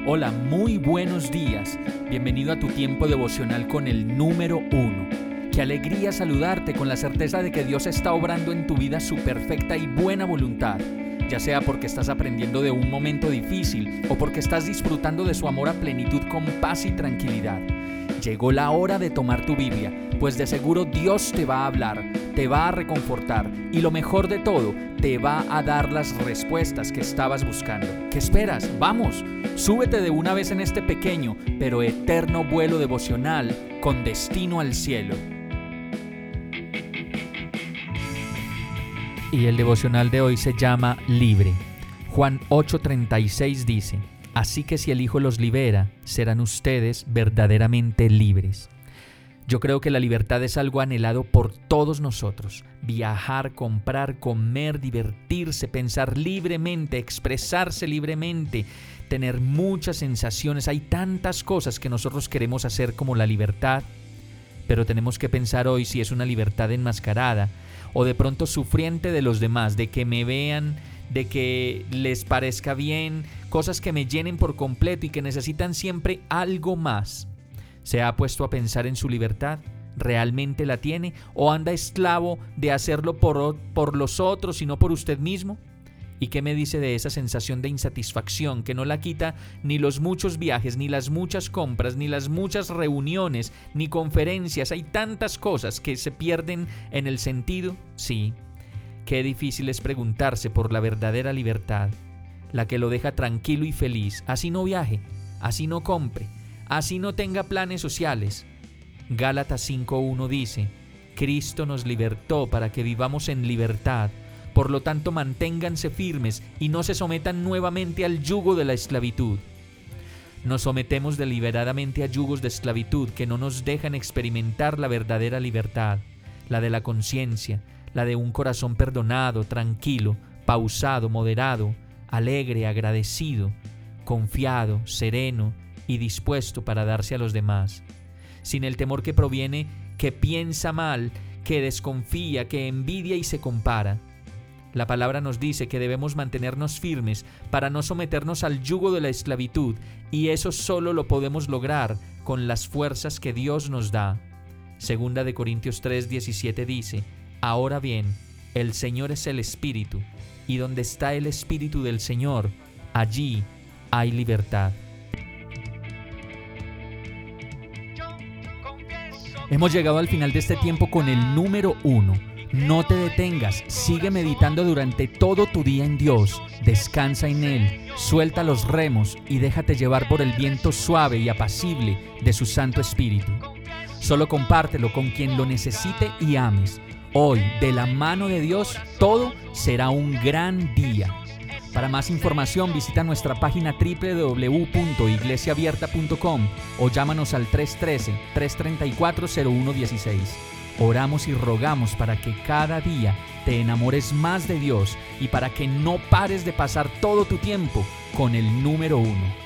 Hola, muy buenos días. Bienvenido a tu tiempo devocional con el número 1. Qué alegría saludarte con la certeza de que Dios está obrando en tu vida su perfecta y buena voluntad, ya sea porque estás aprendiendo de un momento difícil o porque estás disfrutando de su amor a plenitud con paz y tranquilidad. Llegó la hora de tomar tu Biblia, pues de seguro Dios te va a hablar, te va a reconfortar y lo mejor de todo, te va a dar las respuestas que estabas buscando. ¿Qué esperas? ¡Vamos! Súbete de una vez en este pequeño pero eterno vuelo devocional con destino al cielo. Y el devocional de hoy se llama Libre. Juan 8:36 dice: Así que si el Hijo los libera, serán ustedes verdaderamente libres. Yo creo que la libertad es algo anhelado por todos nosotros. Viajar, comprar, comer, divertirse, pensar libremente, expresarse libremente, tener muchas sensaciones. Hay tantas cosas que nosotros queremos hacer como la libertad, pero tenemos que pensar hoy si es una libertad enmascarada o de pronto sufriente de los demás, de que me vean, de que les parezca bien, cosas que me llenen por completo y que necesitan siempre algo más. ¿Se ha puesto a pensar en su libertad? ¿Realmente la tiene? ¿O anda esclavo de hacerlo por los otros y no por usted mismo? ¿Y qué me dice de esa sensación de insatisfacción que no la quita ni los muchos viajes, ni las muchas compras, ni las muchas reuniones, ni conferencias? Hay tantas cosas que se pierden en el sentido. Sí, qué difícil es preguntarse por la verdadera libertad, la que lo deja tranquilo y feliz, así no viaje, así no compre, así no tenga planes sociales. Gálatas 5:1 dice: Cristo nos libertó para que vivamos en libertad. Por lo tanto, manténganse firmes y no se sometan nuevamente al yugo de la esclavitud. Nos sometemos deliberadamente a yugos de esclavitud que no nos dejan experimentar la verdadera libertad, la de la conciencia, la de un corazón perdonado, tranquilo, pausado, moderado, alegre, agradecido, confiado, sereno y dispuesto para darse a los demás, sin el temor que proviene, que piensa mal, que desconfía, que envidia y se compara. La palabra nos dice que debemos mantenernos firmes para no someternos al yugo de la esclavitud, y eso solo lo podemos lograr con las fuerzas que Dios nos da. Segunda de Corintios 3:17 dice: Ahora bien, el Señor es el Espíritu, y donde está el Espíritu del Señor, allí hay libertad. Hemos llegado al final de este tiempo con el número 1. No te detengas, sigue meditando durante todo tu día en Dios, descansa en Él, suelta los remos y déjate llevar por el viento suave y apacible de su Santo Espíritu. Solo compártelo con quien lo necesite y ames. Hoy, de la mano de Dios, todo será un gran día. Para más información visita nuestra página www.iglesiaabierta.com o llámanos al 313-334-0116. Oramos y rogamos para que cada día te enamores más de Dios y para que no pares de pasar todo tu tiempo con el número 1.